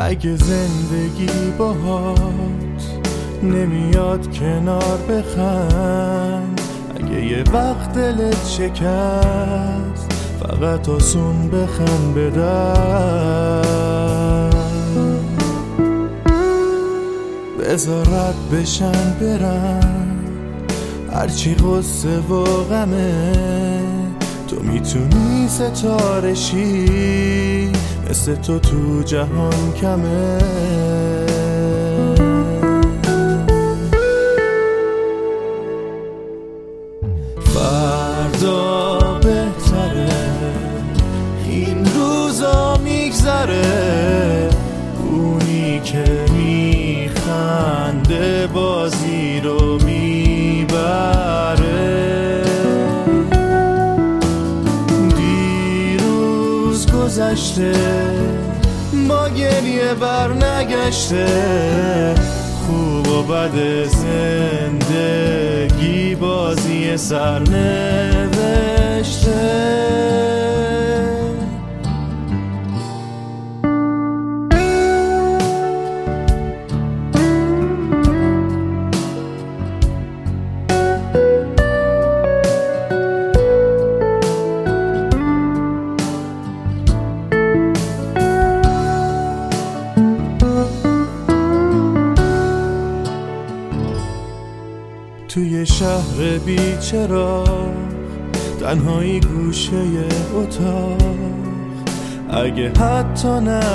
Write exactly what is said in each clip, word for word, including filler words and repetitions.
اگه زندگی باهات نمیاد کنار بخند، اگه یه وقت دلت شکست فقط آسون بخند بدن، بذار رد بشن برن هرچی غصه و غمه، تو میتونی ستاره شی، مثل تو تو جهان کمه. فردا بهتره، این روزا میگذره، اونی که میخنده بازی رو میبره. دیروز گذشته با گریه بر نگشته، خوب و بد زندگی بازی سرنوشته. توی شهر بی‌چراغ تنهایی گوشه اتاق، اگه حتی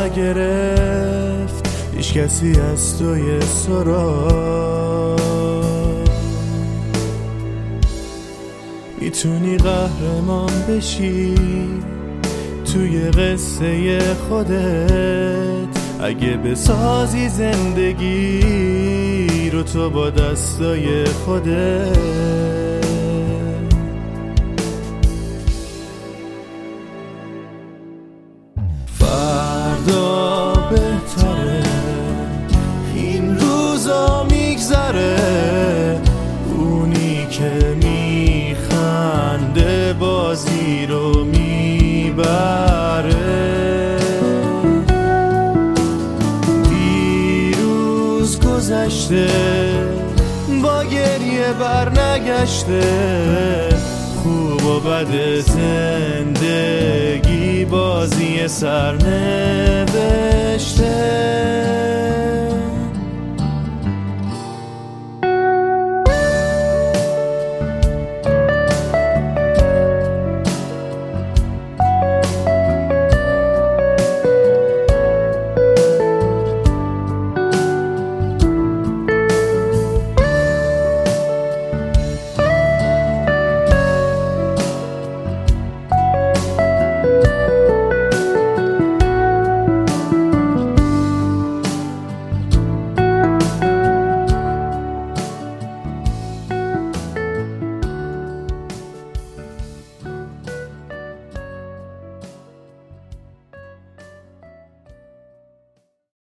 نگرفت هیچ کسی از توی سراغ، میتونی قهرمان بشی توی قصه خودت، اگه بسازی زندگی رو تو با دستای خودت. فردا بهتره، این روزا میگذره، اونی که میخنده بازی رو میبره. دیروز گذشته با گریه بر نگشته، خوب و بد زندگی بازی سرنوشته.